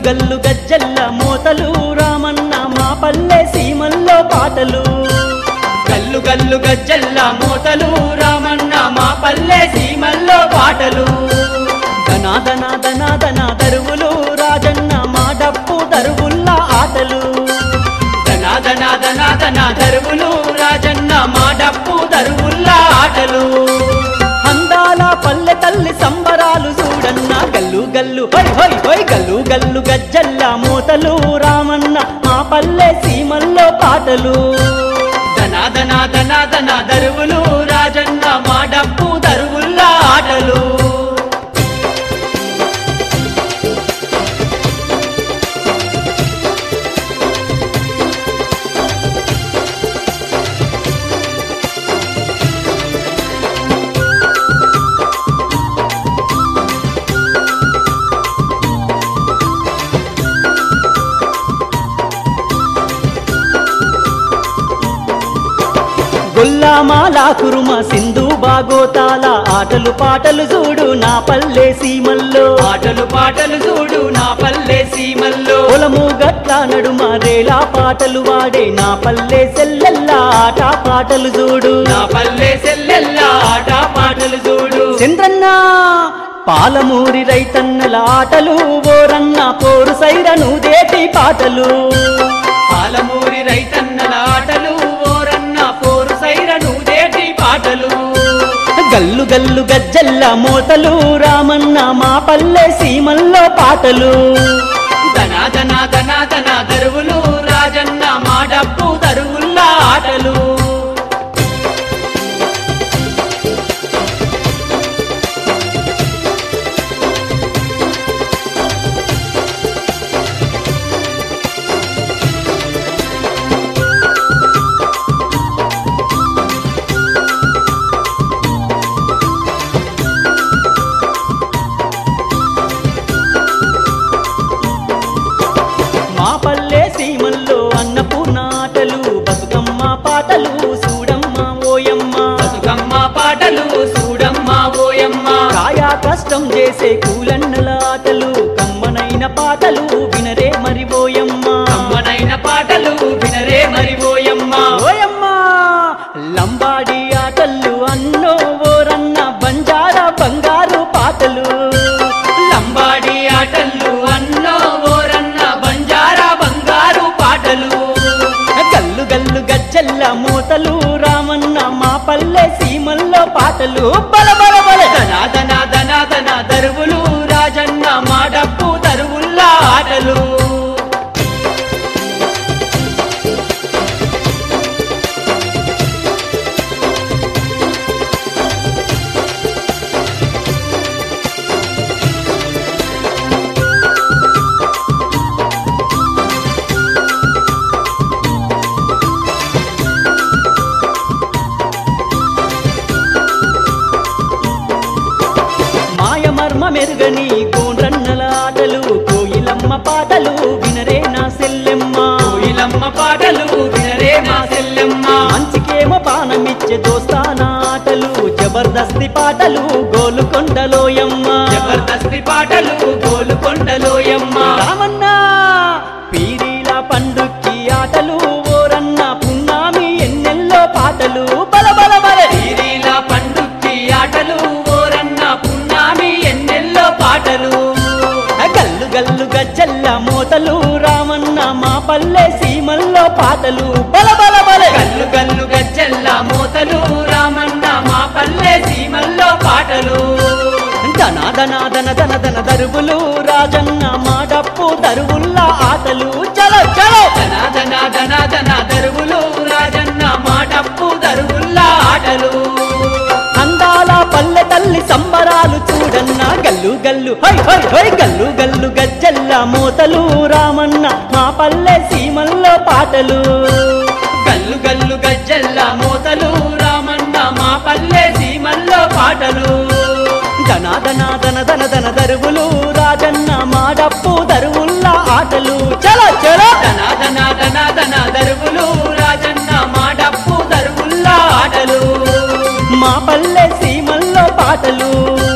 గల్లు గజ్జల్ల మోతలు రామన్న మా పల్లె సీమల్లో పాటలు గల్లు గల్లు గజ్జల్ల మోతలు రామన్న మా పల్లె సీమల్లో పాటలు ధనాదన ధనాదన దరువులు రాజన్న మా డప్పు దరువుల్లా ఆటలు ధనాదన ధనాదన దరువులు రాజన్న మా డప్పు దరువుల్లా ఆటలు అందాల పల్లె తల్లి సంబరాలు చూడన్న గల్లు గల్లు హోయ్ హోయ్ హోయ్ గల్లు గల్లు గజ్జల్ల మోతలు రామన్న మా పల్లె సీమల్లో పాటలు ధనాదన ధనాదన దరువులు రాజన్న మా డప్పు దరువుల్లా ఆటలు గొల్లామాల కురుమ సింధు బాగోతాల ఆటలు పాటలు చూడు నా పల్లె సీమల్లో ఆటలు పాటలు చూడు నా పల్లె సీమల్లో పొలము గట్ల నడుమ రేలా పాటలు వాడే నా పల్లె సెల్లెల్లా ఆట పాటలు చూడు నా పల్లె సెల్లెల్లా ఆట పాటలు చూడు చంద్రన్న పాలమూరి రైతన్నల ఆటలు ఓరన్న పోరు సైరను దేటి పాటలు పాలమూరి రైతన్నల ఆటలు ఓరన్న పోరు సైరను దేటి పాటలు గల్లు గల్లు గజ్జల్ల మోతలు రామన్న మా పల్లె సీమల్లో పాటలు ధనాదన ధనాదన దరువులు రాజన్న మా డప్పు దరువుల్లా ఆటలు మా పల్లె సీమల్లో అన్నపూర్ణ ఆటలు బతుకమ్మ పాటలు చూడమ్మ ఓయమ్మ బతుకమ్మ పాటలు చూడమ్మ ఓయమ్మ కాయా కష్టం చేసే కూలన్నల ఆటలు కమ్మనైన పాటలు వినరే మరి ఓయమ్మ అమ్మనైన పాటలు వినరే మరి ఓయమ్మ ఓయమ్మ లంబాడి ఆటలు అన్నో ఓరన్న బంజారా బంగారు పాటలు లంబాడి ఆటలు అన్నో ఓరన్న బంజారా బంగారు పాటలు గల్లు గల్లు గజ్జల్ల మూతలు రామన్న మా పల్లె సీమల్లో పాటలు బల బల బల ధనాదన ధనాదన దరువులు రాజన్న మా డప్పు దరువుల్లా ఆటలు మాయమర్మ మెరుగని గోండ్రన్నల ఆటలు కోయిలమ్మ పాటలు వినరే నా సెల్లెమ్మ కోయిలమ్మ పాటలు వినరే మా సెల్లెమ్మ మంచికేమో పానమిచ్చే దోస్తాన ఆటలు జబర్దస్తి పాటలు గోలుకొండలోయమ్మ జబర్దస్తి పాటలు గోలుకొండలోయమ్మ రామన్న పీరీల పండుక్కి ఆటలు ఓరన్న పున్నామి ఎన్నెల్లో పాటలు బల బల బల తీరీల పండుక్కి ఆటలు ఓరన్న పున్నామి ఎన్నెల్లో పాటలు గల్లు గల్లు గజ్జల్ల మోతలు రామన్న మా పల్లె సీమల్లో పాటలు బల బల బల గల్లు గల్లు గజ్జల్ల మోతలు రామన్న మా పల్లె సీమల్లో పాటలు ధన ధన ధన ధన ధన దరువులు రాజన్న మా డప్పు దరువుల్లా ఆటలు చలో చలో ధనాదన ధనాదన దరువులు రాజన్న మా డప్పు దరువుల్లా ఆటలు అందాల పల్లె తల్లి సంబరాలు చూడన్న గల్లు గల్లు హై హై హై గల్లు గల్లు గజ్జల్ల మోతలు రామన్న మా పల్లె సీమల్లో పాటలు గల్లు గల్లు గజ్జల్ల మోతలు రామన్న మా పల్లె సీమల్లో పాటలు ధన ధన ధన ధన ధన దరువులు రాజన్న మా డప్పు దరువుల్లా ఆటలు చలో చలో ధనాదన ధనాదన దరువులు రాజన్న మా డప్పు దరువుల్లా ఆటలు మా పల్లె సీమల్లో పాటలు